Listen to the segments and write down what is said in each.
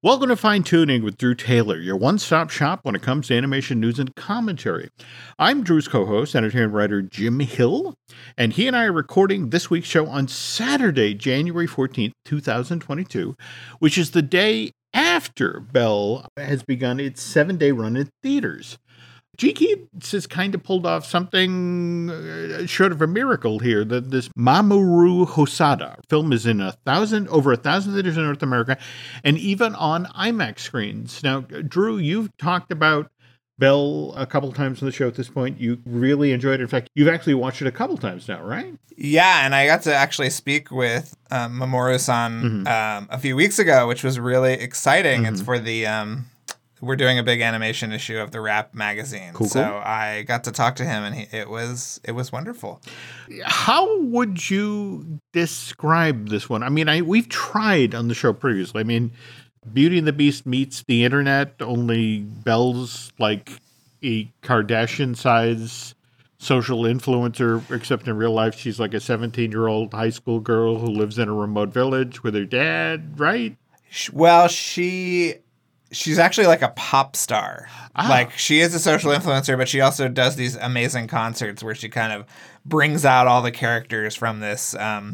Welcome to Fine Tuning with Drew Taylor, your one-stop shop when it comes to animation news and commentary. I'm Drew's co-host, editor and writer Jim Hill, and he and I are recording this week's show on Saturday, January 14th, 2022, which is the day after Belle has begun its 7-day run in theaters. GKids has kind of pulled off something short of a miracle here. That this Mamoru Hosoda film is in over 1,000 theaters in North America, and even on IMAX screens. Now, Drew, you've talked about Belle a couple times on the show at this point. You really enjoyed it. In fact, you've actually watched it a couple times now, right? Yeah, and I got to actually speak with Mamoru-san a few weeks ago, which was really exciting. It's for the we're doing a big animation issue of the Wrap magazine. Cool. So I got to talk to him, and it was wonderful. How would you describe this one? I mean, we've tried on the show previously. I mean, Beauty and the Beast meets the internet, only Belle's like a Kardashian-size social influencer, except in real life, she's like a 17-year-old high school girl who lives in a remote village with her dad, right? Well, she's actually like a pop star. Like, she is a social influencer, but she also does these amazing concerts where she kind of brings out all the characters from this.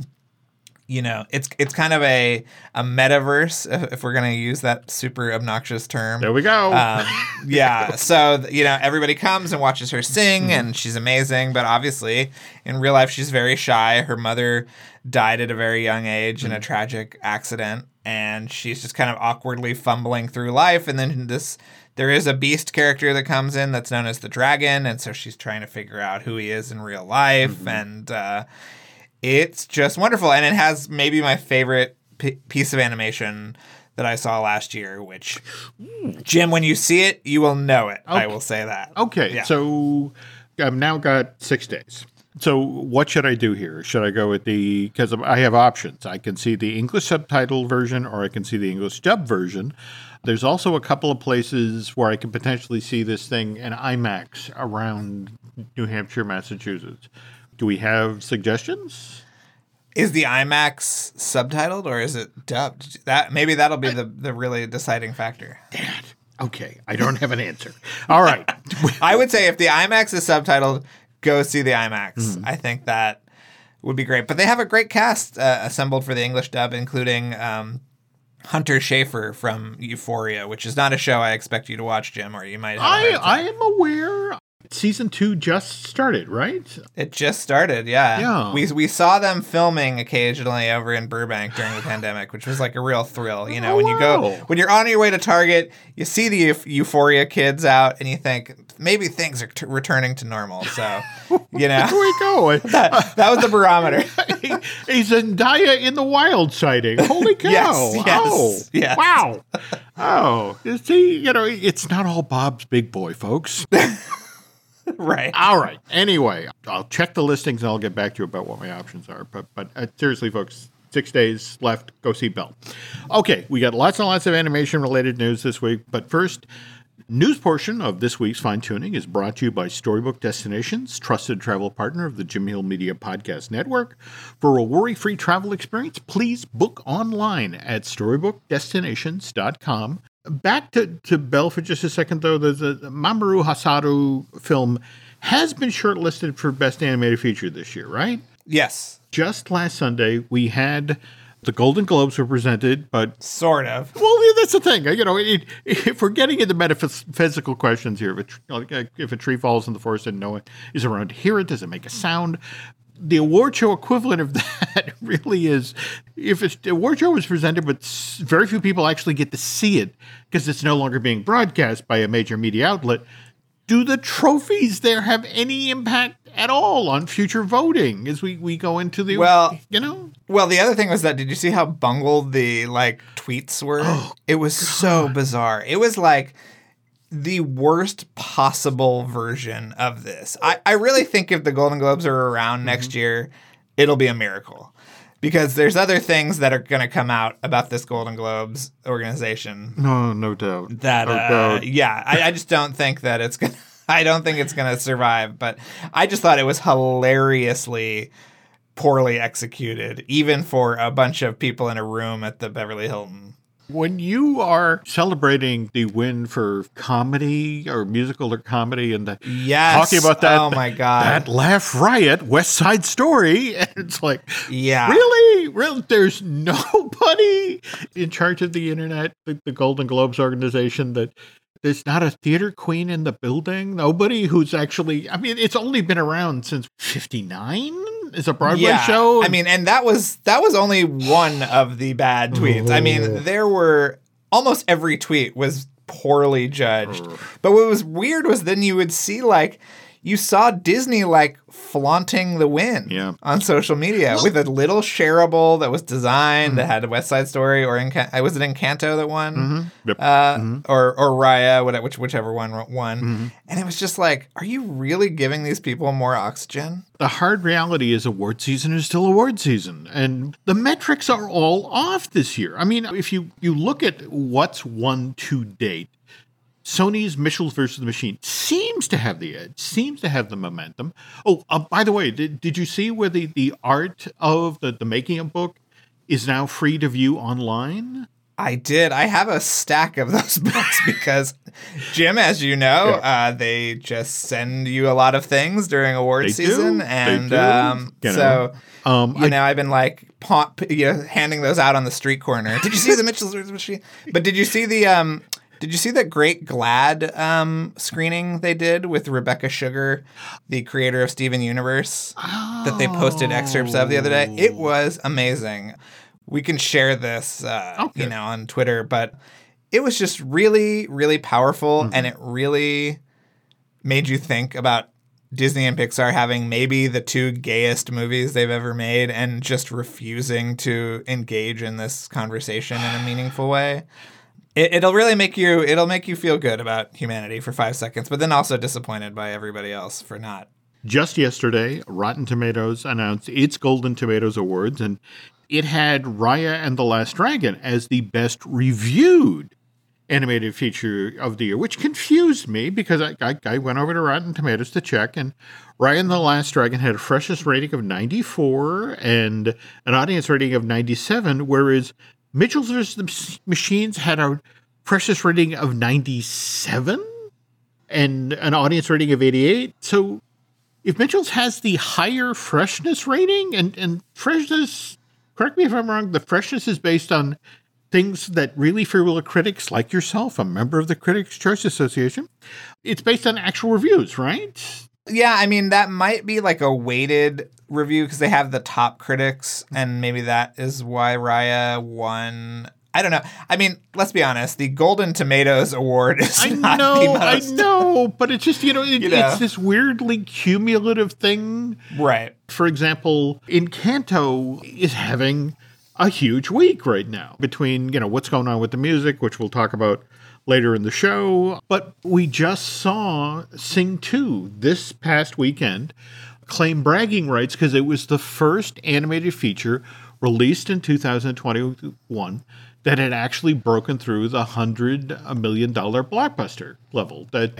It's kind of a metaverse, if we're going to use that super obnoxious term. There we go. Yeah. So, everybody comes and watches her sing, and she's amazing. But obviously, in real life, she's very shy. Her mother died at a very young age in a tragic accident. And she's just kind of awkwardly fumbling through life. And then there is a beast character that comes in that's known as the dragon. And so she's trying to figure out who he is in real life. And it's just wonderful. And it has maybe my favorite piece of animation that I saw last year, which, Jim, when you see it, you will know it. Okay. I will say that. Okay. Yeah. So I've now got 6 days. So what should I do here? Should I go with because I have options. I can see the English subtitle version, or I can see the English dub version. There's also a couple of places where I can potentially see this thing in IMAX around New Hampshire, Massachusetts. Do we have suggestions? Is the IMAX subtitled or is it dubbed? Maybe that'll be the really deciding factor. Dad. Okay, I don't have an answer. All right. I would say if the IMAX is subtitled, go see the IMAX. I think that would be great. But they have a great cast assembled for the English dub, including Hunter Schafer from Euphoria, which is not a show I expect you to watch, Jim, or you might have. I am aware. Season 2 just started, right? It just started, yeah. We saw them filming occasionally over in Burbank during the pandemic, which was like a real thrill. When you're on your way to Target, you see the Euphoria kids out, and you think maybe things are returning to normal. So, There we go. that was the barometer. A Zendaya in the Wild sighting. Holy cow! Yes. Wow! Oh, see, it's not all Bob's Big Boy, folks. Right. All right. Anyway, I'll check the listings and I'll get back to you about what my options are. But seriously, folks, 6 days left. Go see Belle. Okay, we got lots and lots of animation-related news this week. But first, news portion of this week's Fine Tuning is brought to you by Storybook Destinations, trusted travel partner of the Jim Hill Media Podcast Network. For a worry-free travel experience, please book online at storybookdestinations.com. Back to Belle for just a second, though. The Mamoru Hosoda film has been shortlisted for Best Animated Feature this year, right? Yes. Just last Sunday, we had the Golden Globes were presented, but... Sort of. Well, that's the thing. If we're getting into metaphysical questions here, if a tree falls in the forest and no one is around to hear it, does it make a sound? The award show equivalent of that really is, if the award show was presented, but very few people actually get to see it because it's no longer being broadcast by a major media outlet, do the trophies there have any impact at all on future voting as we go into the, Well, the other thing was that, did you see how bungled the, tweets were? Oh, it was so bizarre. It was like the worst possible version of this. I really think if the Golden Globes are around next year, it'll be a miracle. Because there's other things that are going to come out about this Golden Globes organization. No doubt. I just don't think that it's going to... I don't think it's going to survive. But I just thought it was hilariously poorly executed, even for a bunch of people in a room at the Beverly Hilton. When you are celebrating the win for comedy or musical or comedy and talking about that, oh my God, that Laugh Riot, West Side Story, and it's like, yeah, really, there's nobody in charge of the internet, the Golden Globes organization, that there's not a theater queen in the building. Nobody who's actually, I mean, it's only been around since '59. Is a Broadway show. I mean, and that was only one of the bad tweets. I mean, there were almost every tweet was poorly judged. But what was weird was then you would see you saw Disney flaunting the win on social media with a little shareable that was designed that had a West Side Story, or was it Encanto that won? Yep. Or Raya, whichever one won. And it was just like, are you really giving these people more oxygen? The hard reality is award season is still award season, and the metrics are all off this year. I mean, if you look at what's won to date, Sony's Mitchell's versus the Machine seems to have the edge, seems to have the momentum. Oh, by the way, did you see where the art of the making of book is now free to view online? I did. I have a stack of those books because, Jim, as you know, they just send you a lot of things during award season. And so, I've been handing those out on the street corner. Did you see the Mitchell's versus the Machine? But did you see did you see that great GLAAD screening they did with Rebecca Sugar, the creator of Steven Universe, that they posted excerpts of the other day? It was amazing. We can share this, on Twitter, but it was just really, really powerful, and it really made you think about Disney and Pixar having maybe the two gayest movies they've ever made and just refusing to engage in this conversation in a meaningful way. It'll really make you feel good about humanity for 5 seconds, but then also disappointed by everybody else for not. Just yesterday, Rotten Tomatoes announced its Golden Tomatoes Awards, and it had Raya and the Last Dragon as the best reviewed animated feature of the year, which confused me because I went over to Rotten Tomatoes to check, and Raya and the Last Dragon had a freshest rating of 94 and an audience rating of 97, whereas Mitchell's vs. the Machines had a freshest rating of 97 and an audience rating of 88. So if Mitchell's has the higher freshness rating, and freshness, correct me if I'm wrong, the freshness is based on things that really few critics like yourself, a member of the Critics' Choice Association, it's based on actual reviews, right? Yeah, I mean, that might be a weighted review because they have the top critics, and maybe that is why Raya won. I don't know. I mean, let's be honest. The Golden Tomatoes Award is I know, but it's just, it's this weirdly cumulative thing. Right. For example, Encanto is having a huge week right now between, what's going on with the music, which we'll talk about later in the show. But we just saw Sing 2 this past weekend claim bragging rights because it was the first animated feature released in 2021 that had actually broken through the $100 million blockbuster level. That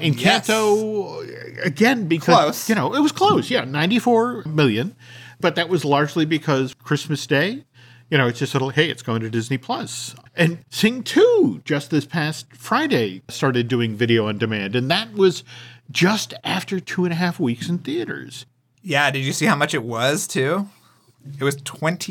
Encanto, again, because, it was close. Yeah, 94 million. But that was largely because Christmas Day, it's just hey, it's going to Disney Plus. And Sing 2, just this past Friday, started doing video on demand. And that was just after 2.5 weeks in theaters. Yeah, did you see how much it was, too? It was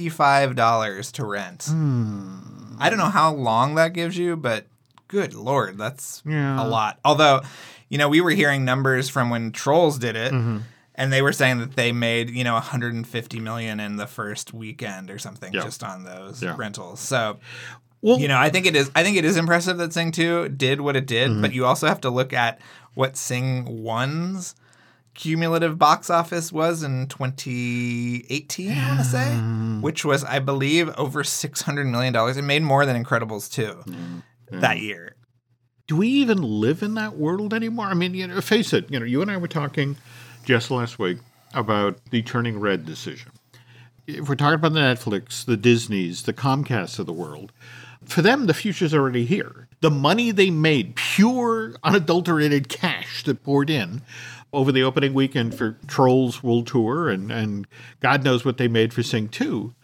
$25 to rent. I don't know how long that gives you, but good Lord, that's a lot. Although, we were hearing numbers from when Trolls did it, and they were saying that they made, $150 million in the first weekend or something just on those rentals. So, I think it is impressive that Sing 2 did what it did, but you also have to look at what Sing 1's cumulative box office was in 2018, I want to say, which was, I believe, over $600 million. It made more than Incredibles 2 that year. Do we even live in that world anymore? I mean, face it, you and I were talking just last week about the Turning Red decision. If we're talking about the Netflix, the Disneys, the Comcasts of the world, for them, the future's already here. The money they made, pure, unadulterated cash that poured in over the opening weekend for Trolls World Tour, and God knows what they made for Sing 2.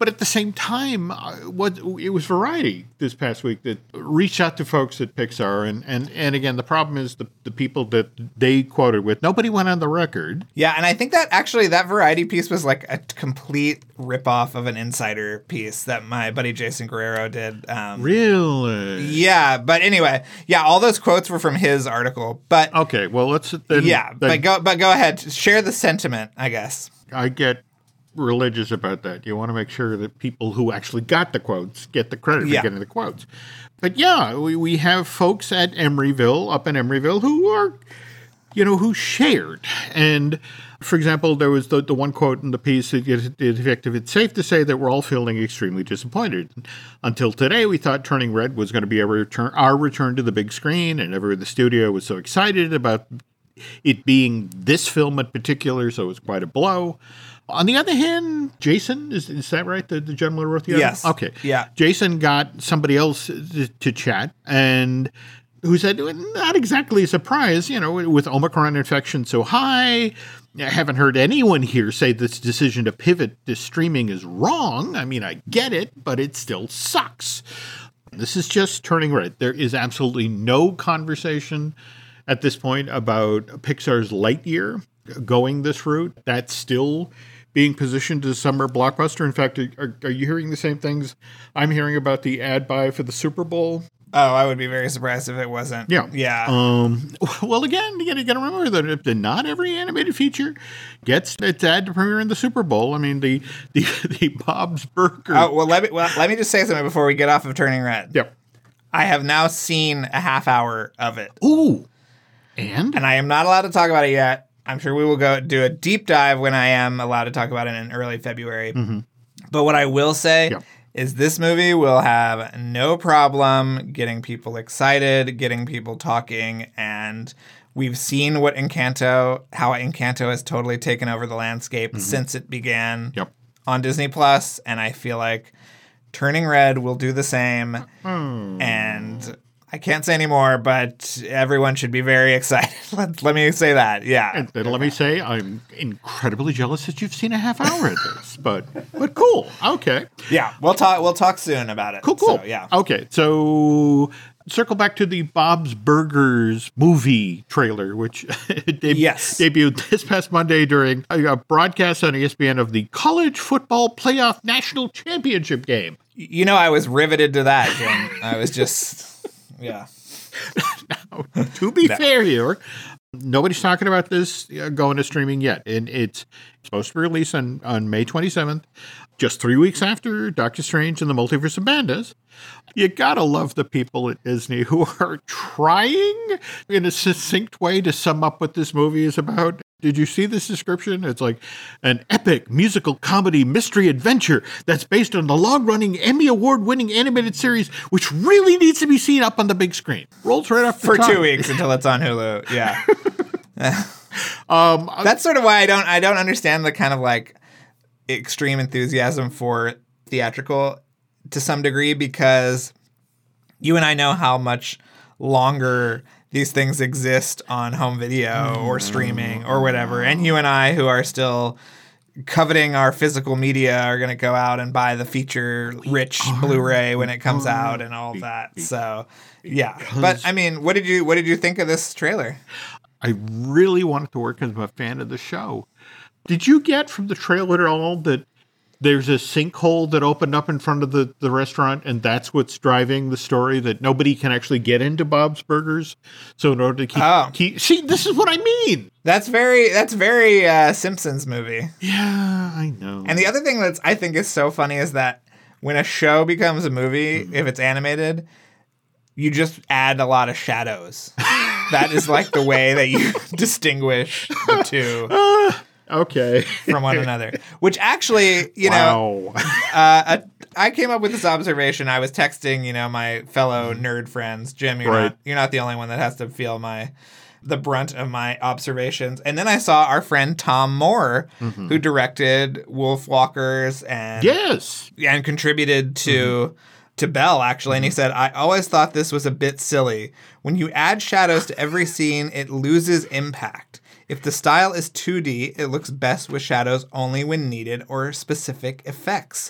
But at the same time, it was Variety this past week that reached out to folks at Pixar. And again, the problem is the people that they quoted with, nobody went on the record. Yeah, and I think that actually that Variety piece was like a complete ripoff of an Insider piece that my buddy Jason Guerrero did. Really? Yeah, but anyway, yeah, all those quotes were from his article. But okay, well, let's then. Yeah, but go ahead, share the sentiment, I guess. I get religious about that. You want to make sure that people who actually got the quotes get the credit for getting the quotes. But yeah, we have folks at Emeryville, up in Emeryville, who are, who shared. And for example, there was the one quote in the piece that it's safe to say that we're all feeling extremely disappointed. Until today, we thought Turning Red was going to be our return to the big screen, and everyone in the studio was so excited about it being this film in particular, so it was quite a blow. On the other hand, Jason, is that right? The gentleman who wrote the article? Yes. Okay. Yeah. Jason got somebody else to chat, and who said, not exactly a surprise, with Omicron infection so high. I haven't heard anyone here say this decision to pivot to streaming is wrong. I mean, I get it, but it still sucks. This is just Turning Red. There is absolutely no conversation at this point about Pixar's Lightyear going this route. That's still being positioned as a summer blockbuster. In fact, are you hearing the same things I'm hearing about the ad buy for the Super Bowl? Oh, I would be very surprised if it wasn't. Yeah. Yeah. Well, again, you got to remember that not every animated feature gets its ad to premiere in the Super Bowl. I mean, the Bob's Burgers. Oh, well, let me just say something before we get off of Turning Red. Yep. I have now seen a half hour of it. Ooh. And I am not allowed to talk about it yet. I'm sure we will go do a deep dive when I am allowed to talk about it in early February. Mm-hmm. But what I will say is this movie will have no problem getting people excited, getting people talking, and we've seen how Encanto has totally taken over the landscape since it began on Disney Plus, and I feel like Turning Red will do the same. And I can't say any more, but everyone should be very excited. Let me say that. Yeah. And then let me say I'm incredibly jealous that you've seen a half hour of this. But cool. Okay. Yeah. We'll talk soon about it. Cool. So, yeah. Okay. So circle back to the Bob's Burgers movie trailer, which debuted this past Monday during a broadcast on ESPN of the College Football Playoff National Championship game. I was riveted to that, Jim. I was just... Yeah. Now, to be fair here, nobody's talking about this going to streaming yet. And it's supposed to be released on May 27th, just 3 weeks after Doctor Strange and the Multiverse of Madness. You gotta love the people at Disney who are trying in a succinct way to sum up what this movie is about. Did you see this description? It's like an epic musical comedy mystery adventure that's based on the long-running Emmy Award-winning animated series, which really needs to be seen up on the big screen. Rolls right off the for tongue. 2 weeks until it's on Hulu. Yeah. That's sort of why I don't understand the kind of like extreme enthusiasm for theatrical to some degree, because you and I know how much longer these things exist on home video or streaming or whatever. And you and I, who are still coveting our physical media, are going to go out and buy the feature-rich Blu-ray when it comes out and all that. So, yeah. But I mean, what did you think of this trailer? I really wanted to work because I'm a fan of the show. Did you get from the trailer at all that there's a sinkhole that opened up in front of the restaurant, and that's what's driving the story, that nobody can actually get into Bob's Burgers? So in order to keep see, this is what I mean. That's very Simpsons movie. Yeah, I know. And the other thing that I think is so funny is that when a show becomes a movie, if it's animated, you just add a lot of shadows. That is like the way that you distinguish the two. Okay. From one another. Which actually, I came up with this observation. I was texting, my fellow nerd friends. Jim, you're not the only one that has to feel the brunt of my observations. And then I saw our friend Tom Moore, who directed Wolfwalkers and contributed to Belle, actually. And he said, I always thought this was a bit silly. When you add shadows to every scene, it loses impact. If the style is 2D, it looks best with shadows only when needed or specific effects.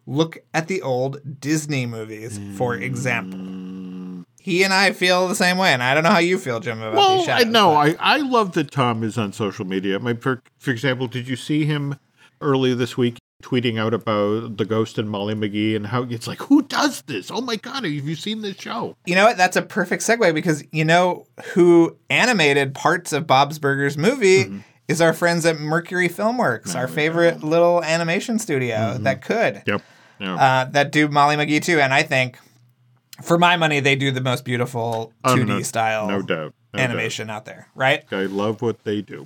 Look at the old Disney movies, for example. He and I feel the same way, and I don't know how you feel, Jim, about these shadows. I love that Tom is on social media. For example, did you see him earlier this week tweeting out about The Ghost and Molly McGee and how it's like, who does this? Oh my God, have you seen this show? You know what? That's a perfect segue because you know who animated parts of Bob's Burgers movie is our friends at Mercury Filmworks, our favorite little animation studio that could. Yep. That do Molly McGee too. And I think, for my money, they do the most beautiful 2D style no doubt. animation out there, right? I love what they do.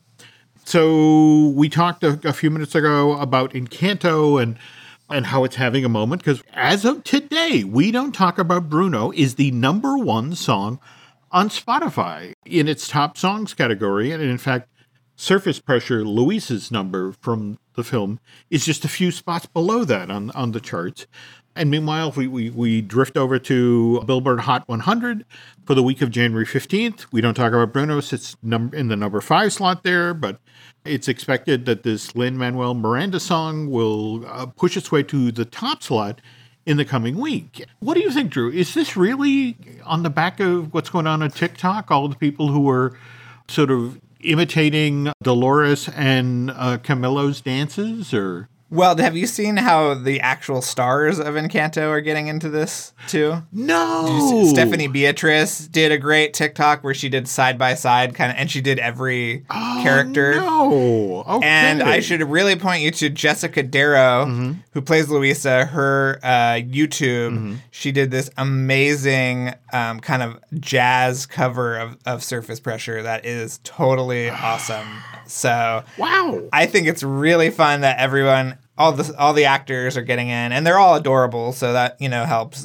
So we talked a few minutes ago about Encanto and how it's having a moment, because as of today, We Don't Talk About Bruno is the #1 song on Spotify in its top songs category. And in fact, Surface Pressure, Luis's number from the film, is just a few spots below that on the charts. And meanwhile, if we drift over to Billboard Hot 100 for the week of January 15th. We Don't Talk About Bruno sits in the number 5 slot there, but it's expected that this Lin-Manuel Miranda song will push its way to the top slot in the coming week. What do you think, Drew? Is this really on the back of what's going on TikTok? All the people who are sort of imitating Dolores and Camilo's dances, or? Well, have you seen how the actual stars of Encanto are getting into this too? No. Stephanie Beatrice did a great TikTok where she did side by side kind of, and she did every character. No. Okay. And I should really point you to Jessica Darrow, who plays Luisa. Her YouTube, she did this amazing kind of jazz cover of Surface Pressure that is totally awesome. So wow, I think it's really fun that everyone, all the actors are getting in, and they're all adorable, so that helps.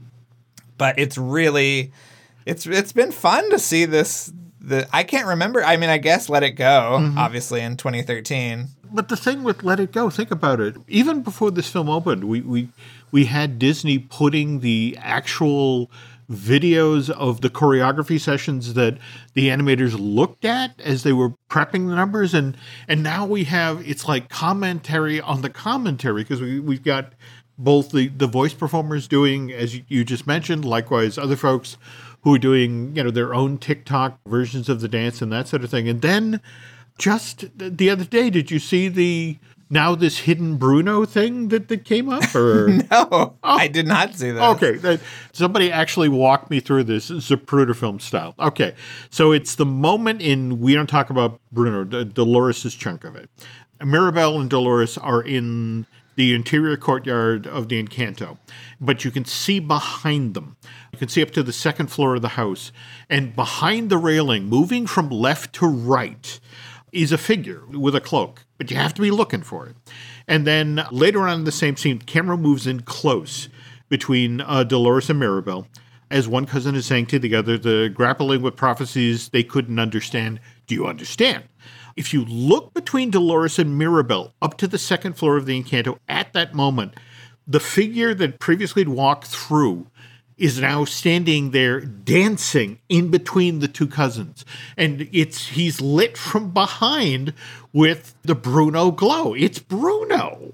But it's really, it's been fun to see this. I can't remember. I mean, I guess Let It Go, obviously in 2013. But the thing with Let It Go, think about it. Even before this film opened, we had Disney putting the actual videos of the choreography sessions that the animators looked at as they were prepping the numbers, and now we have, it's like commentary on the commentary, because we've got both the voice performers doing, as you just mentioned, likewise other folks who are doing their own TikTok versions of the dance and that sort of thing. And then just the other day, did you see this hidden Bruno thing that came up? Or no, I did not see that. Okay, somebody actually walked me through this Zapruder film style. Okay, so it's the moment in We Don't Talk About Bruno, Dolores' chunk of it. Mirabel and Dolores are in the interior courtyard of the Encanto, but you can see behind them. You can see up to the second floor of the house, and behind the railing, moving from left to right, is a figure with a cloak, but you have to be looking for it. And then later on in the same scene, the camera moves in close between Dolores and Mirabel, as one cousin is saying to the other, the grappling with prophecies they couldn't understand. Do you understand? If you look between Dolores and Mirabel up to the second floor of the Encanto at that moment, the figure that previously had walked through is now standing there dancing in between the two cousins. And he's lit from behind with the Bruno glow. It's Bruno.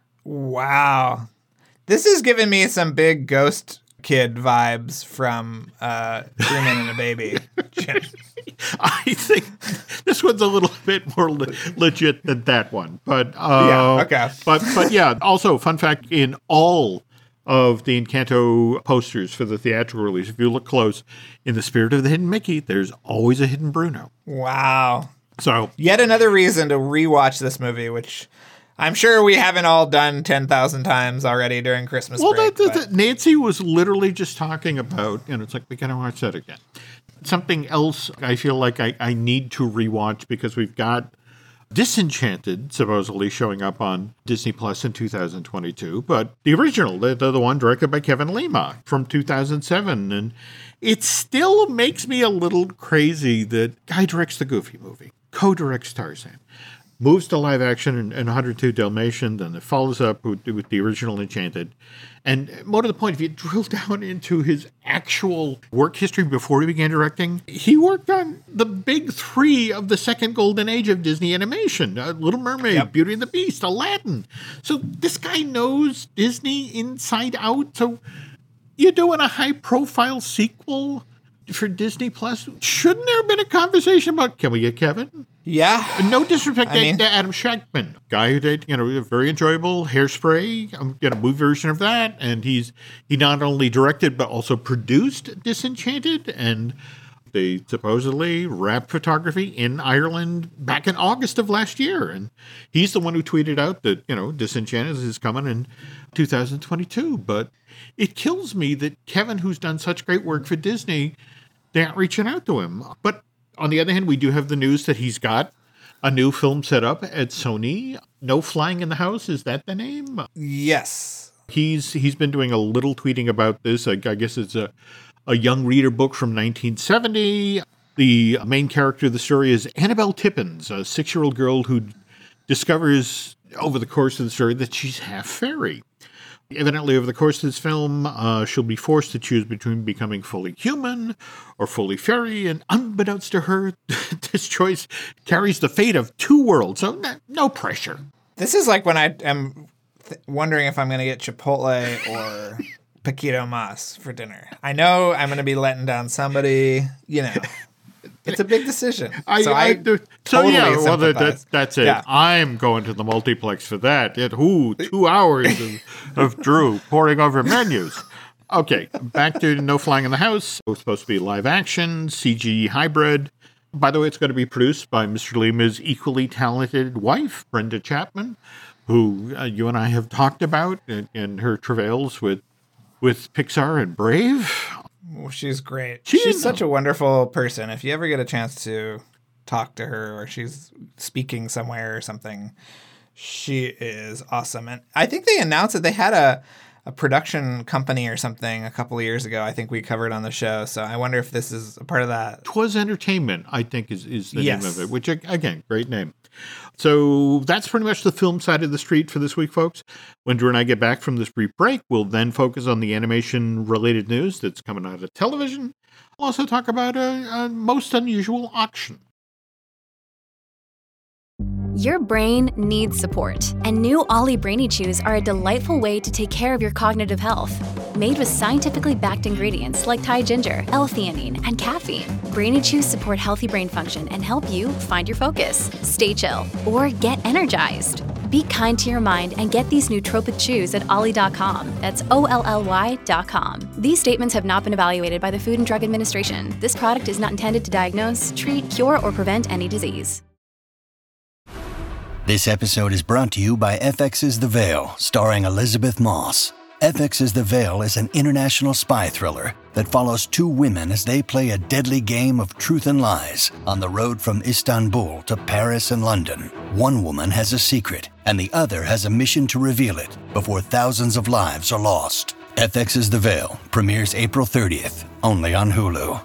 Wow. This is giving me some big Ghost Kid vibes from Three Men and a Baby. I think this one's a little bit more legit than that one. But yeah, okay. But yeah, also fun fact, in all of the Encanto posters for the theatrical release, if you look close, in the spirit of the hidden Mickey, there's always a hidden Bruno. Wow. So yet another reason to rewatch this movie, which I'm sure we haven't all done 10,000 times already during Christmas break. Nancy was literally just talking about, it's like, we got to watch that again. Something else I feel like I need to rewatch, because we've got Disenchanted supposedly showing up on Disney Plus in 2022, but the original, the one directed by Kevin Lima from 2007, and it still makes me a little crazy that guy directs the Goofy movie, co-directs Tarzan, moves to live action in 102 Dalmatian, then it follows up with the original Enchanted. And more to the point, if you drill down into his actual work history before he began directing, he worked on the big three of the second golden age of Disney animation: Little Mermaid, Beauty and the Beast, Aladdin. So this guy knows Disney inside out. So you're doing a high-profile sequel for Disney Plus. Shouldn't there have been a conversation about, can we get Kevin? Yeah. No disrespect to Adam Shankman, guy who did, a very enjoyable Hairspray, movie version of that. And he not only directed, but also produced Disenchanted. And they supposedly wrapped photography in Ireland back in August of last year. And he's the one who tweeted out that, Disenchanted is coming in 2022. But it kills me that Kevin, who's done such great work for Disney, they aren't reaching out to him. But on the other hand, we do have the news that he's got a new film set up at Sony. No Flying in the House, is that the name? Yes. He's been doing a little tweeting about this. I guess it's a young reader book from 1970. The main character of the story is Annabelle Tippins, a 6-year-old girl who discovers over the course of the story that she's half fairy. Evidently, over the course of this film, she'll be forced to choose between becoming fully human or fully fairy, and unbeknownst to her, this choice carries the fate of 2 worlds, so no pressure. This is like when I am wondering if I'm going to get Chipotle or Paquito Mas for dinner. I know I'm going to be letting down somebody, It's a big decision. That's it. Yeah. I'm going to the multiplex for that. 2 hours of Drew poring over menus. Okay, back to No Flying in the House. It's supposed to be live action, CG hybrid. By the way, it's going to be produced by Mr. Lima's equally talented wife, Brenda Chapman, who you and I have talked about in her travails with Pixar and Brave. Well, she's great. She's such a wonderful person. If you ever get a chance to talk to her or she's speaking somewhere or something, she is awesome. And I think they announced that they had a production company or something a couple of years ago. I think we covered on the show. So I wonder if this is a part of that. Twas Entertainment, I think, is the name of it, which, again, great name. So that's pretty much the film side of the street for this week, folks. When Drew and I get back from this brief break, we'll then focus on the animation-related news that's coming out of television. We'll also talk about a most unusual auction. Your brain needs support, and new Ollie Brainy Chews are a delightful way to take care of your cognitive health. Made with scientifically backed ingredients like Thai ginger, L-theanine, and caffeine, Brainy Chews support healthy brain function and help you find your focus, stay chill, or get energized. Be kind to your mind and get these nootropic chews at ollie.com. That's OLLY.com. These statements have not been evaluated by the Food and Drug Administration. This product is not intended to diagnose, treat, cure, or prevent any disease. This episode is brought to you by FX's The Veil, starring Elizabeth Moss. FX's The Veil is an international spy thriller that follows 2 women as they play a deadly game of truth and lies on the road from Istanbul to Paris and London. One woman has a secret, and the other has a mission to reveal it before thousands of lives are lost. FX's The Veil premieres April 30th, only on Hulu.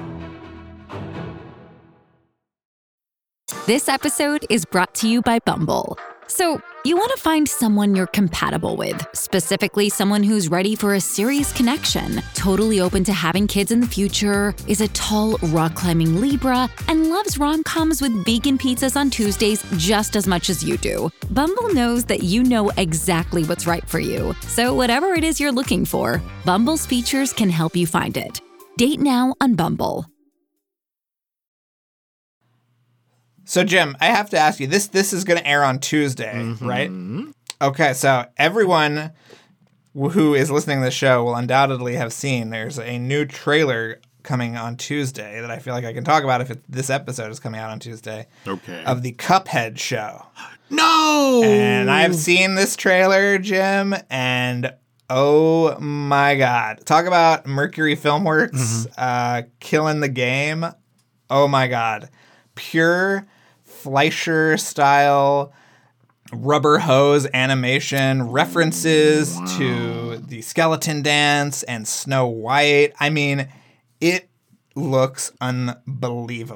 This episode is brought to you by Bumble. So, you want to find someone you're compatible with, specifically someone who's ready for a serious connection, totally open to having kids in the future, is a tall, rock-climbing Libra, and loves rom-coms with vegan pizzas on Tuesdays just as much as you do. Bumble knows that you know exactly what's right for you. So whatever it is you're looking for, Bumble's features can help you find it. Date now on Bumble. So, Jim, I have to ask you, this is going to air on Tuesday, right? Okay, so everyone who is listening to the show will undoubtedly have seen there's a new trailer coming on Tuesday that I feel like I can talk about if this episode is coming out on Tuesday. Okay. Of the Cuphead show. No! And I've seen this trailer, Jim, and oh my God. Talk about Mercury Filmworks killing the game. Oh my God. Pure Fleischer-style rubber hose animation, references to the skeleton dance and Snow White. I mean, it looks unbelievable.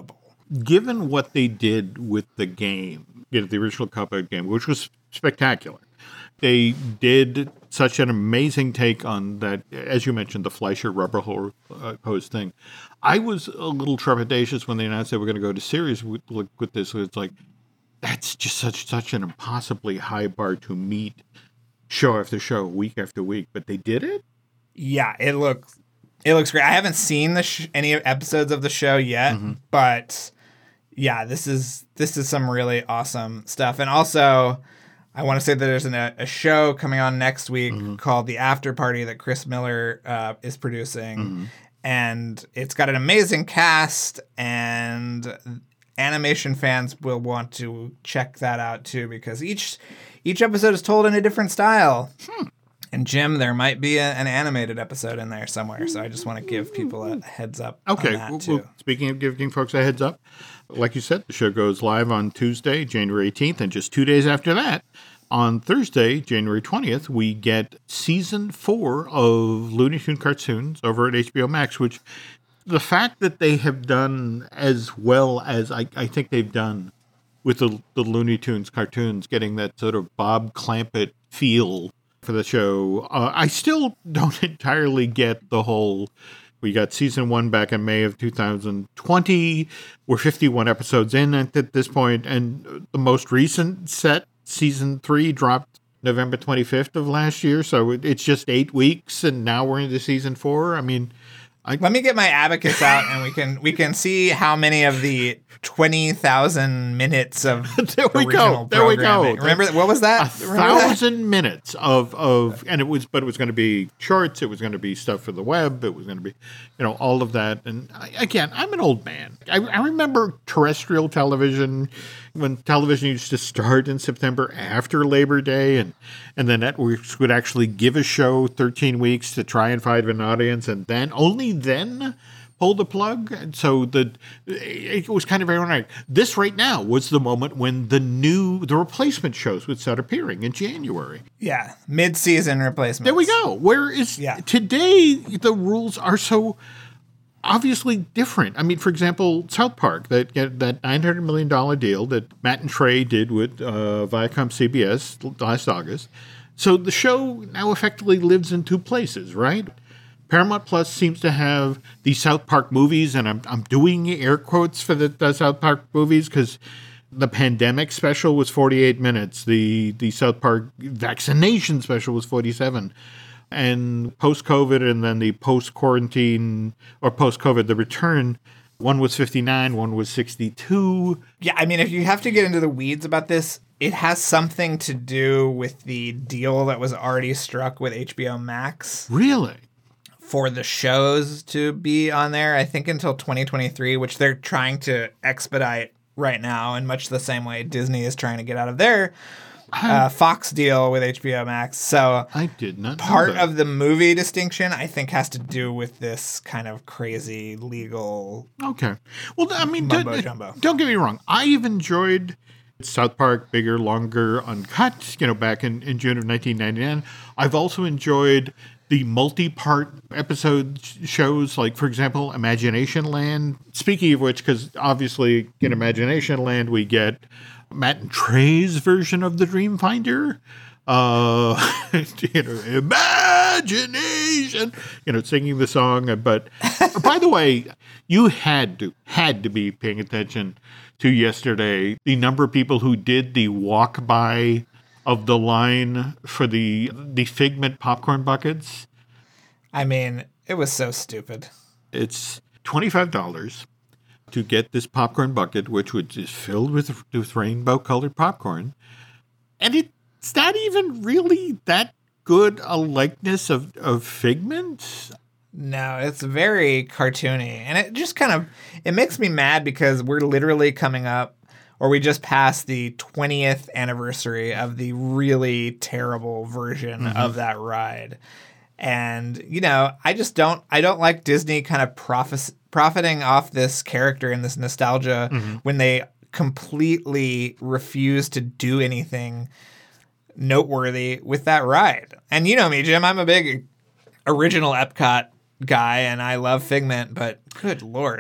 given what they did with the game, the original Cuphead game, which was spectacular, they did such an amazing take on that, as you mentioned, the Fleischer rubber hose thing. I was a little trepidatious when they announced they were going to go to series with this. It's like, that's just such an impossibly high bar to meet show after show, week after week. But they did it? Yeah, it looks great. I haven't seen any episodes of the show yet, but yeah, this is some really awesome stuff. And also, I want to say that there's a show coming on next week called The After Party that Chris Miller is producing. And it's got an amazing cast, and animation fans will want to check that out too, because each episode is told in a different style. And Jim, there might be an animated episode in there somewhere, so I just want to give people a heads up on that too. Well, speaking of giving folks a heads up, like you said, the show goes live on Tuesday, January 18th, and just 2 days after that, on Thursday, January 20th, we get Season 4 of Looney Tunes cartoons over at HBO Max, which the fact that they have done as well as I think they've done with the Looney Tunes cartoons, getting that sort of Bob Clampett feel for the show, I still don't entirely get the whole, we got Season 1 back in May of 2020, we're 51 episodes in at this point, and the most recent set, Season 3, dropped November 25th of last year, so it's just 8 weeks, and now we're into Season 4. I mean, let me get my abacus out, and we can see how many of the 20,000 minutes of original programming. Remember, what was that? 1,000 minutes of, and it was going to be shorts. It was going to be stuff for the web. It was going to be, all of that. And again, I'm an old man. I remember terrestrial television, when television used to start in September after Labor Day, and the networks would actually give a show 13 weeks to try and find an audience, and only then pull the plug. And so it was kind of ironic. This right now was the moment when the replacement shows would start appearing in January. Yeah, mid-season replacements. There we go. Whereas today the rules are so obviously different. I mean, for example, South Park, that $900 million deal that Matt and Trey did with Viacom CBS last August. So the show now effectively lives in two places, right? Paramount Plus seems to have the South Park movies, and I'm doing air quotes for the South Park movies because the pandemic special was 48 minutes. The South Park vaccination special was 47. And post-COVID, and then the post-quarantine, or post-COVID, the return, one was 59, one was 62. Yeah, I mean, if you have to get into the weeds about this, it has something to do with the deal that was already struck with HBO Max. Really? For the shows to be on there, I think until 2023, which they're trying to expedite right now, in much the same way Disney is trying to get out of their Fox deal with HBO Max. So I did not know part that. of the movie distinction, I think, has to do with this kind of crazy legal. Okay. Well, I mean, mumbo jumbo. Don't get me wrong. I've enjoyed South Park, bigger, longer, uncut, back in June of 1999. I've also enjoyed the multi-part episode shows, like, for example, Imagination Land. Speaking of which, because obviously in Imagination Land we get Matt and Trey's version of the Dream Finder. Imagination, singing the song. But by the way, you had to be paying attention to yesterday the number of people who did the walk by of the line for the Figment popcorn buckets. I mean, it was so stupid. It's $25 to get this popcorn bucket, which is filled with rainbow-colored popcorn. And it's not even really that good a likeness of Figment. No, it's very cartoony. And it just it makes me mad because we're literally coming up, or we just passed the 20th anniversary of the really terrible version of that ride. And, I don't like Disney kind of profiting off this character and this nostalgia when they completely refuse to do anything noteworthy with that ride. And you know me, Jim, I'm a big original Epcot guy and I love Figment, but good Lord.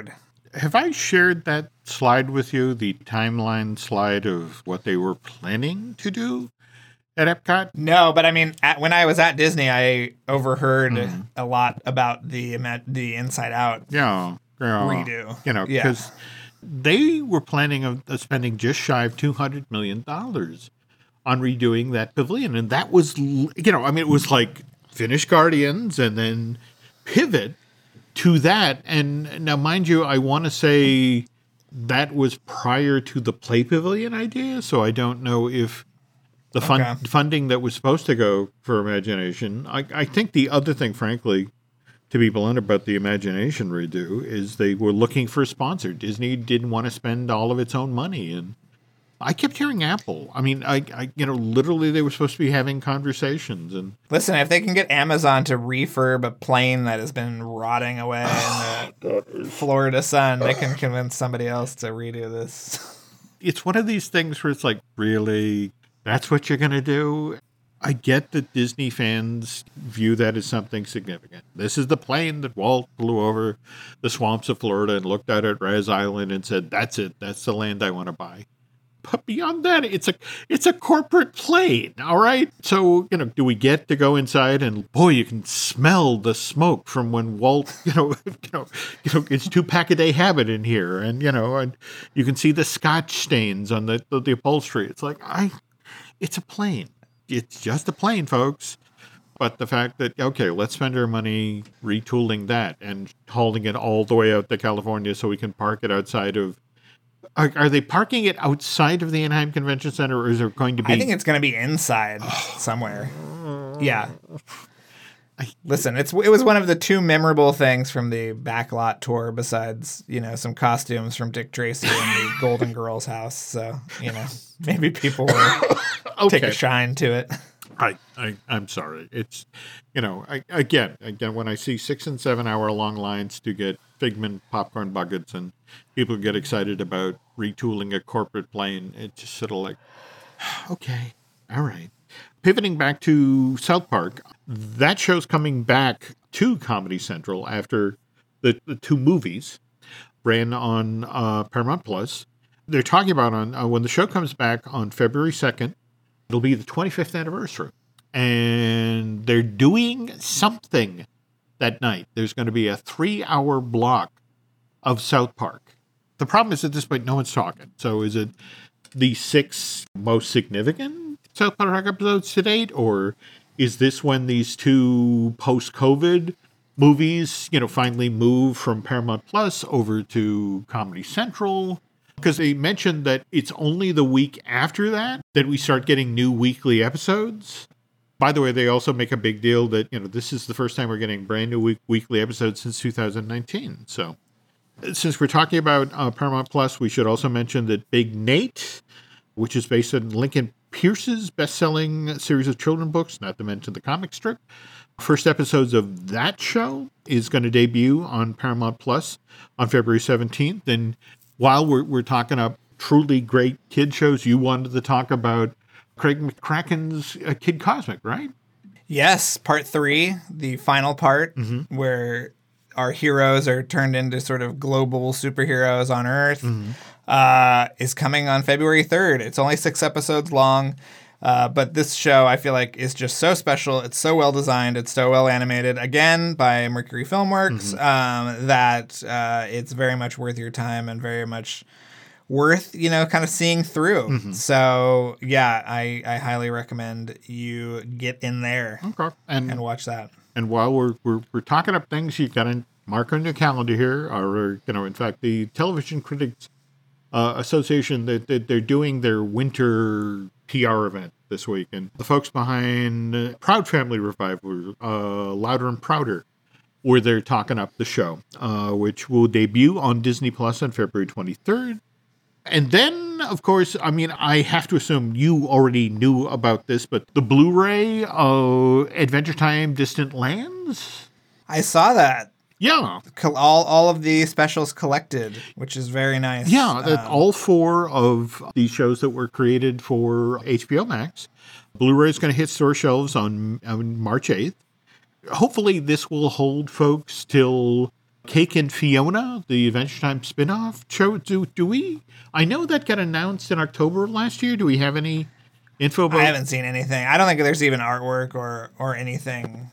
Have I shared that slide with you, the timeline slide of what they were planning to do at Epcot? No, but I mean, when I was at Disney, I overheard a lot about the Inside Out Yeah. redo. Because they were planning of spending just shy of $200 million on redoing that pavilion. And that was, it was like finish Guardians and then pivot to that. And now, mind you, I want to say that was prior to the Play Pavilion idea. So I don't know if the funding that was supposed to go for Imagination. I think the other thing, frankly, to be blunt about the Imagination redo, is they were looking for a sponsor. Disney didn't want to spend all of its own money. And I kept hearing Apple. I mean, literally they were supposed to be having conversations. And listen, if they can get Amazon to refurb a plane that has been rotting away in the Florida sun, they can convince somebody else to redo this. It's one of these things where it's like, really, that's what you're going to do? I get that Disney fans view that as something significant. This is the plane that Walt flew over the swamps of Florida and looked out at Raz Island and said, that's it. That's the land I want to buy. But beyond that, it's a corporate plane, all right? So, do we get to go inside and, boy, you can smell the smoke from when Walt, it's 2-pack-a-day habit in here. And, and you can see the scotch stains on the upholstery. It's like, it's a plane. It's just a plane, folks. But the fact that, okay, let's spend our money retooling that and hauling it all the way out to California so we can park it outside of... Are they parking it outside of the Anaheim Convention Center, or is it going to be... I think it's going to be inside somewhere. Yeah. Listen, it was one of the two memorable things from the backlot tour besides, some costumes from Dick Tracy and the Golden Girls house. So, maybe people will take a shine to it. I'm sorry. It's, again, when I see 6 and 7 hour long lines to get Figment popcorn buckets and people get excited about retooling a corporate plane, it's just sort of like, okay, all right. Pivoting back to South Park, that show's coming back to Comedy Central after the two movies ran on Paramount Plus. They're talking about when the show comes back on February 2nd, it'll be the 25th anniversary. And they're doing something that night. There's going to be a 3-hour block of South Park. The problem is at this point, no one's talking. So is it the 6 most significant South Park episodes to date? Or is this when these two post-COVID movies, finally move from Paramount Plus over to Comedy Central? Because they mentioned that it's only the week after that we start getting new weekly episodes. By the way, they also make a big deal that, this is the first time we're getting brand new weekly episodes since 2019. So since we're talking about Paramount Plus, we should also mention that Big Nate, which is based on Lincoln Pierce's best-selling series of children's books, not to mention the comic strip. First episodes of that show is going to debut on Paramount Plus on February 17th. And while we're talking about truly great kid shows, you wanted to talk about Craig McCracken's Kid Cosmic, right? Yes, part 3, the final part, where our heroes are turned into sort of global superheroes on Earth, is coming on February 3rd. It's only 6 episodes long, but this show, I feel like, is just so special. It's so well designed. It's so well animated, again, by Mercury Filmworks, that it's very much worth your time and very much worth, kind of seeing through. So, yeah, I highly recommend you get in there and watch that. And while we're talking up things, you've got to mark on your calendar here, or, in fact, the Television Critics Association, that they're doing their winter PR event this week. And the folks behind Proud Family Revival, Louder and Prouder, were there talking up the show, which will debut on Disney Plus on February 23rd. And then, of course, I have to assume you already knew about this, but the Blu-ray Adventure Time Distant Lands? I saw that. Yeah. All of the specials collected, which is very nice. Yeah, all 4 of these shows that were created for HBO Max. Blu-ray is going to hit store shelves on March 8th. Hopefully this will hold folks till Cake and Fiona, the Adventure Time spinoff show. Do we? I know that got announced in October last year. Do we have any info about? I haven't seen anything. I don't think there's even artwork or anything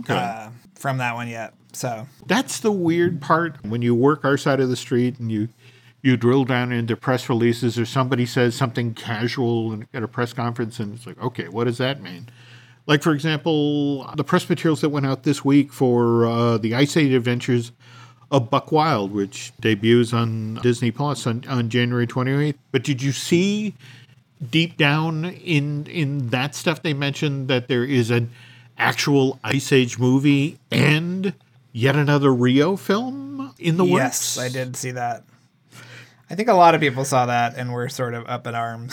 from that one yet. So that's the weird part when you work our side of the street and you drill down into press releases, or somebody says something casual at a press conference, and it's like, okay, what does that mean? Like, for example, the press materials that went out this week for the Ice Age Adventures of Buck Wild, which debuts on Disney Plus on January 28th. But did you see deep down in that stuff they mentioned that there is an actual Ice Age movie and yet another Rio film in the works? Yes, I did see that. I think a lot of people saw that and were sort of up in arms.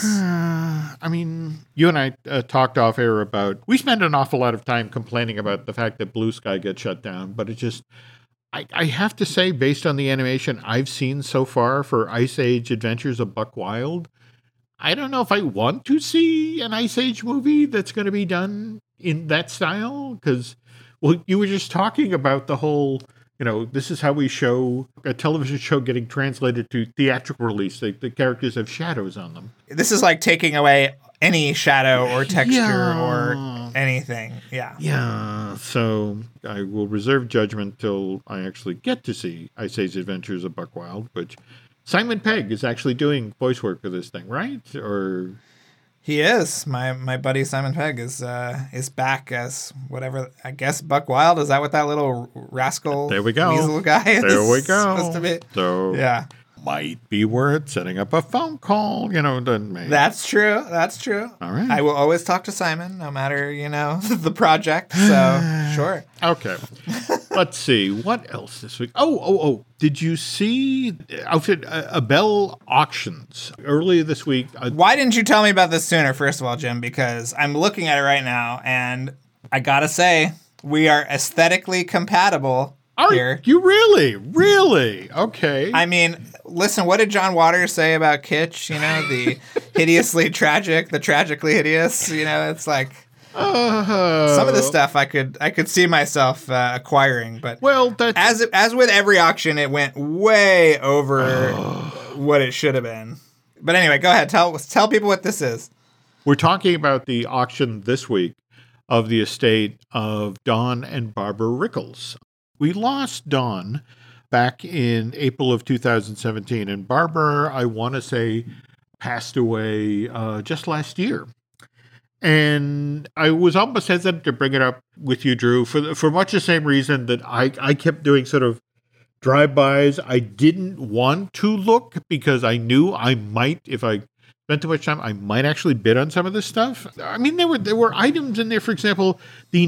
I mean, you and I talked off air about, we spend an awful lot of time complaining about the fact that Blue Sky gets shut down, but it just, I have to say, based on the animation I've seen so far for Ice Age Adventures of Buck Wild, I don't know if I want to see an Ice Age movie that's going to be done in that style, because, well, you were just talking about the whole, this is how we show a television show getting translated to theatrical release. The characters have shadows on them. This is like taking away any shadow or texture or anything. Yeah. Yeah. So I will reserve judgment till I actually get to see Ice Age Adventures of Buck Wild, which Simon Pegg is actually doing voice work for this thing, right? Or... He is. My buddy Simon Pegg is back as whatever, I guess, Buck Wild. Is that what that little rascal there we go. weasel guy is there we go. supposed to be? So yeah. Might be worth setting up a phone call, doesn't make. That's true. That's true. All right. I will always talk to Simon, no matter, the project. So, sure. Okay. Let's see. What else this week? Oh. Did you see Outfit Abel Auctions earlier this week? Why didn't you tell me about this sooner, first of all, Jim? Because I'm looking at it right now, and I gotta say, we are aesthetically compatible here. You really? Really? Okay. I mean, listen, what did John Waters say about kitsch? The hideously tragic, the tragically hideous. It's like... some of the stuff I could see myself acquiring, but as with every auction, it went way over what it should have been. But anyway, go ahead, tell people what this is. We're talking about the auction this week of the estate of Dawn and Barbara Rickles. We lost Dawn back in April of 2017, and Barbara, I want to say, passed away just last year. And I was almost hesitant to bring it up with you, Drew, for much the same reason that I kept doing sort of drive-bys. I didn't want to look because I knew I might, if I spent too much time, I might actually bid on some of this stuff. I mean, there were items in there, for example, the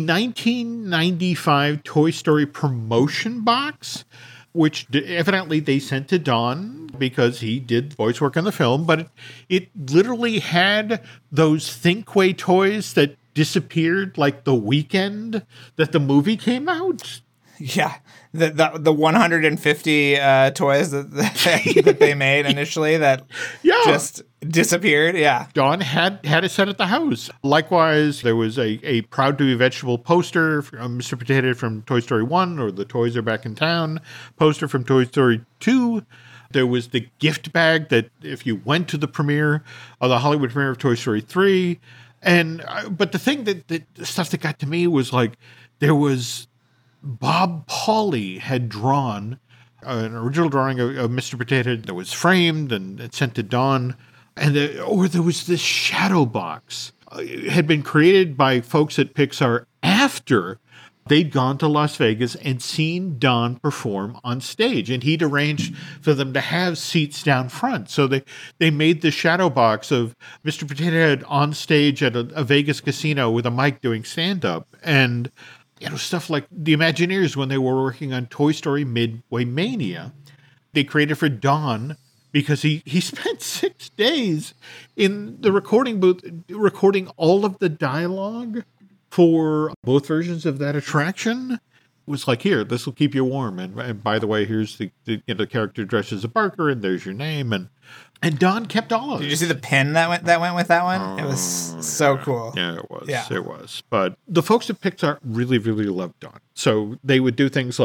1995 Toy Story promotion box, which evidently they sent to Don because he did voice work on the film, but it literally had those Thinkway toys that disappeared like the weekend that the movie came out. Yeah, the 150 toys that they made initially that just disappeared. Yeah, Dawn had a set at the house. Likewise, there was a Proud to Be Vegetable poster from Mr. Potato from Toy Story 1, or the Toys Are Back in Town poster from Toy Story 2. There was the gift bag that if you went to the premiere of the Hollywood premiere of Toy Story 3. But the thing the stuff that got to me was like, there was Bob Pauly had drawn an original drawing of Mr. Potato that was framed and sent to Dawn. Or there was this shadow box. It had been created by folks at Pixar after they'd gone to Las Vegas and seen Don perform on stage. And he'd arranged for them to have seats down front. So they made the shadow box of Mr. Potato Head on stage at a Vegas casino with a mic doing stand-up. And stuff like the Imagineers, when they were working on Toy Story Midway Mania, they created for Don because he spent 6 days in the recording booth recording all of the dialogue for both versions of that attraction. It was like, here, this will keep you warm. And by the way, here's the character dressed as a Barker, and there's your name. And Don kept all of it. Did you see the pin that went with that one? It was so cool. Yeah, it was. Yeah. It was. But the folks at Pixar really, really loved Don. So they would do things like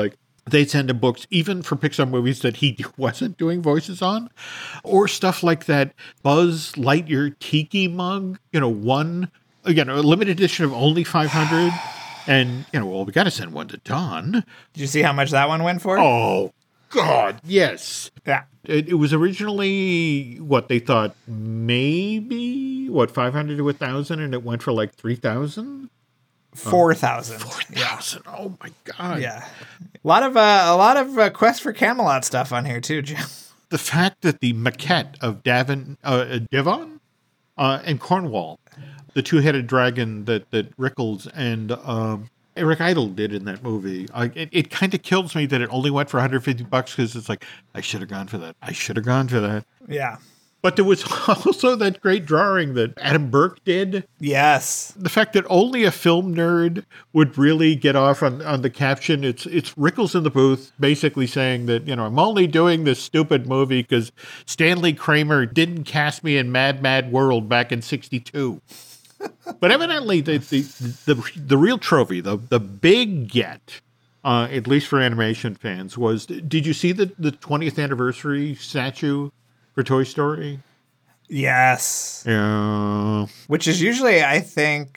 they'd send him books, even for Pixar movies that he wasn't doing voices on, or stuff like that Buzz Lightyear Tiki mug, one, again, a limited edition of only 500. And, well, we got to send one to Don. Did you see how much that one went for? Oh, God, yes. Yeah. It was originally what they thought maybe, 500 to 1,000, and it went for like 3,000? 4,000. 4,000. Yeah. Oh, my God. Yeah. A lot of Quest for Camelot stuff on here, too, Jim. The fact that the maquette of Devon and Cornwall, the two-headed dragon that Rickles and Eric Idle did in that movie, it kind of kills me that it only went for $150 because it's like, I should have gone for that. Yeah. But there was also that great drawing that Adam Burke did. Yes. The fact that only a film nerd would really get off on the caption. It's Rickles in the booth basically saying that, I'm only doing this stupid movie because Stanley Kramer didn't cast me in Mad Mad World back in '62. But evidently the real trophy, the big get, at least for animation fans, was, did you see the 20th anniversary statue for Toy Story? Yes. Yeah. Which is usually, I think,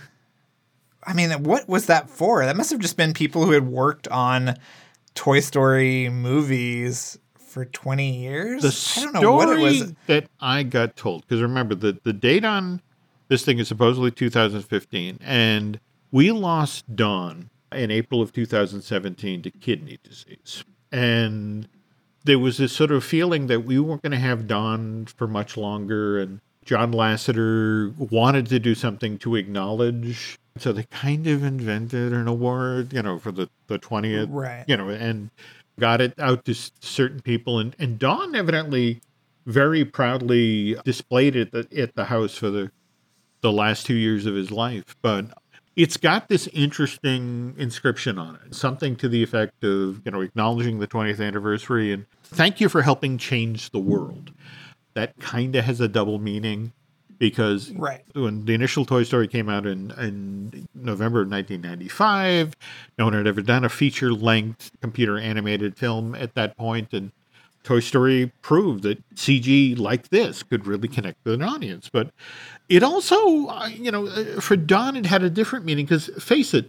what was that for? That must have just been people who had worked on Toy Story movies for 20 years? I don't know what it was. That I got told, because remember, the date on this thing is supposedly 2015, and we lost Don in April of 2017 to kidney disease. And there was this sort of feeling that we weren't going to have Don for much longer, and John Lasseter wanted to do something to acknowledge. So they kind of invented an award, for the 20th, right? And got it out to certain people. And Don evidently very proudly displayed it at the house for the last 2 years of his life. But it's got this interesting inscription on it, something to the effect of, acknowledging the 20th anniversary and thank you for helping change the world. That kind of has a double meaning because when the initial Toy Story came out in November of 1995, no one had ever done a feature-length computer animated film at that point, and Toy Story proved that CG like this could really connect with an audience. But it also, for Don, it had a different meaning because, face it,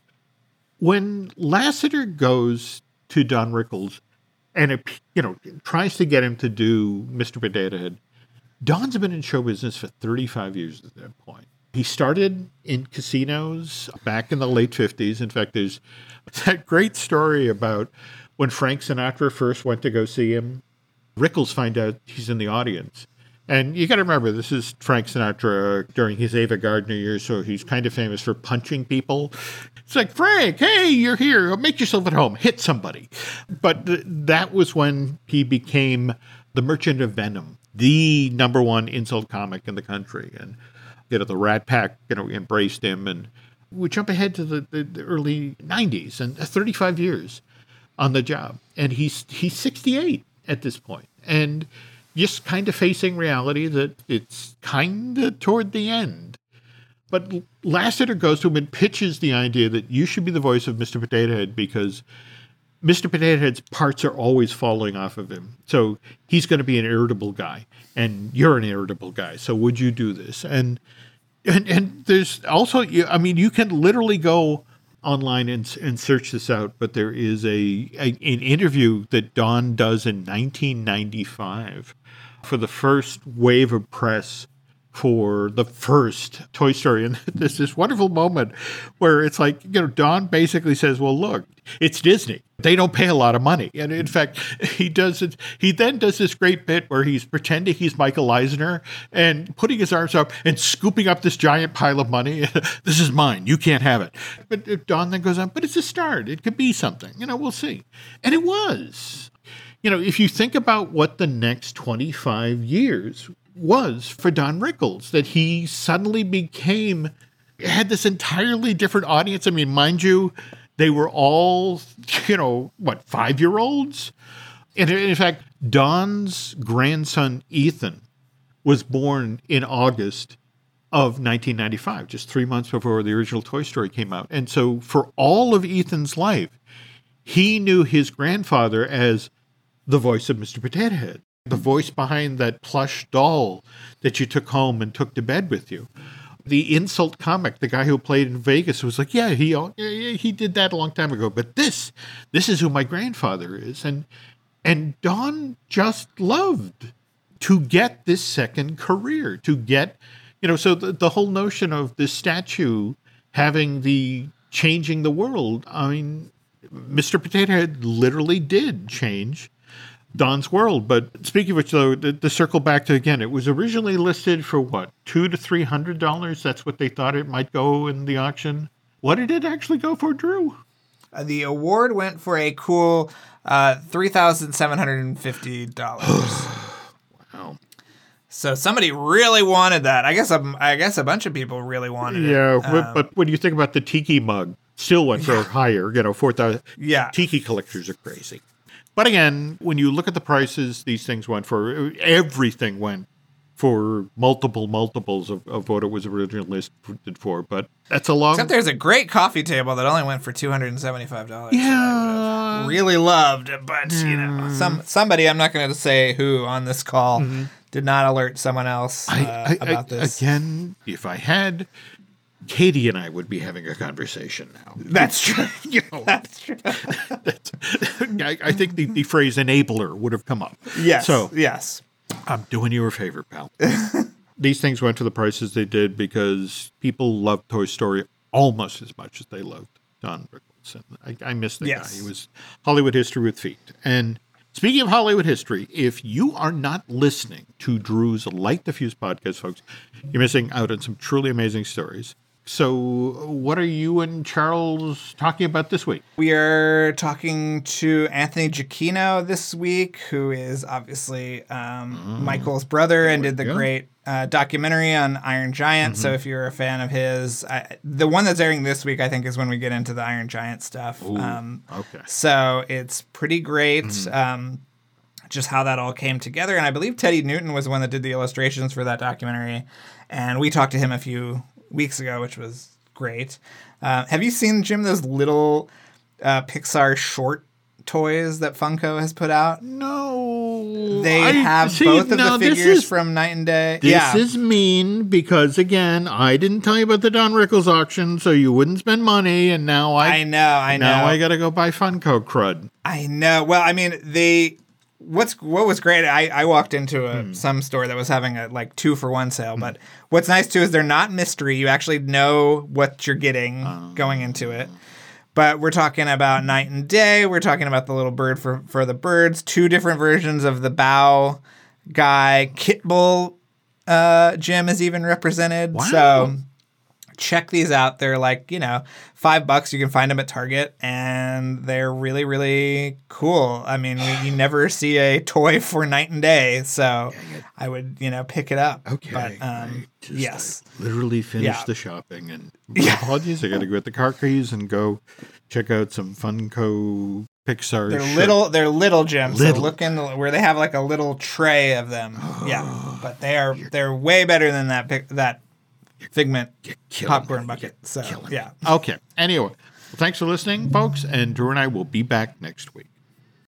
when Lasseter goes to Don Rickles and, tries to get him to do Mr. Potato Head, Don's been in show business for 35 years at that point. He started in casinos back in the late 50s. In fact, there's that great story about when Frank Sinatra first went to go see him. Rickles find out he's in the audience. And you got to remember, this is Frank Sinatra during his Ava Gardner years, so he's kind of famous for punching people. It's like, Frank, hey, you're here. Make yourself at home. Hit somebody. But that was when he became the Merchant of Venom, the number one insult comic in the country. And, the Rat Pack, embraced him. And we jump ahead to the early 90s and 35 years on the job. And he's 68 at this point. And just kind of facing reality that it's kind of toward the end. But Lasseter goes to him and pitches the idea that you should be the voice of Mr. Potato Head because Mr. Potato Head's parts are always falling off of him. So he's going to be an irritable guy, and you're an irritable guy. So would you do this? And there's also, you can literally go online and search this out, but there is an interview that Don does in 1995 for the first wave of press for the first Toy Story. And there's this wonderful moment where it's like, Don basically says, well, look, it's Disney. They don't pay a lot of money. And in fact, he then does this great bit where he's pretending he's Michael Eisner and putting his arms up and scooping up this giant pile of money. This is mine. You can't have it. But Don then goes on, but it's a start. It could be something. We'll see. And it was. If you think about what the next 25 years was for Don Rickles, that he suddenly had this entirely different audience. Mind you, they were all, 5-year-olds? And in fact, Don's grandson, Ethan, was born in August of 1995, just 3 months before the original Toy Story came out. And so for all of Ethan's life, he knew his grandfather as the voice of Mr. Potato Head, the voice behind that plush doll that you took home and took to bed with you. The insult comic, the guy who played in Vegas, was like, yeah, he did that a long time ago. But this is who my grandfather is. And Don just loved to get this second career, to get, so the whole notion of this statue having the changing the world. I mean, Mr. Potato Head literally did change Don's world. But speaking of which, though, to circle back to, again, it was originally listed for what, $200 to $300? That's what they thought it might go in the auction. What did it actually go for, Drew? The award went for a cool $3,750. Wow. So somebody really wanted that. I guess a bunch of people really wanted it. Yeah, but when you think about the tiki mug, still went for higher, 4,000. Yeah. Tiki collectors are crazy. But again, when you look at the prices, these things went for, everything went for multiples of what it was originally listed for. But that's a long... Except there's a great coffee table that only went for $275. Yeah. Really loved, but, somebody, I'm not going to say who on this call, did not alert someone else about this. Again, if I had... Katie and I would be having a conversation now. That's true. That's true. I think the phrase enabler would have come up. Yes. So, yes. I'm doing you a favor, pal. These things went to the prices they did because people loved Toy Story almost as much as they loved Don Rickles. And I miss the guy. He was Hollywood history with feet. And speaking of Hollywood history, if you are not listening to Drew's Light the Fuse podcast, folks, you're missing out on some truly amazing stories. So what are you and Charles talking about this week? We are talking to Anthony Giacchino this week, who is obviously Michael's brother and did the great documentary on Iron Giant. So if you're a fan of his, the one that's airing this week, I think, is when we get into the Iron Giant stuff. Ooh, okay. So it's pretty great. Just how that all came together. And I believe Teddy Newton was the one that did the illustrations for that documentary. And we talked to him a few weeks ago, which was great. Have you seen, Jim, those little Pixar short toys that Funko has put out? No. They have both of the figures from Night and Day. This is mean because, again, I didn't tell you about the Don Rickles auction, so you wouldn't spend money, and now I know. Now I got to go buy Funko crud. I know. Well, I mean, what was great, I walked into some store that was having a 2-for-1 sale, but what's nice too is they're not mystery. You actually know what you're getting going into it. But we're talking about Night and Day. We're talking about the little bird for the birds. 2 different versions of the Bow guy. Kit Bull Jim is even represented. Wow. So check these out. They're $5. You can find them at Target, and they're really, really cool. I mean, you never see a toy for Night and Day, so I would, pick it up. Okay. But, yes. Literally finished the shopping, and apologies, I got to go get the car keys and go check out some Funko Pixar. They're little, Jim. So look in where they have a little tray of them. But they're way better than that Figment popcorn bucket. So, Okay. Anyway, thanks for listening, folks, and Drew and I will be back next week.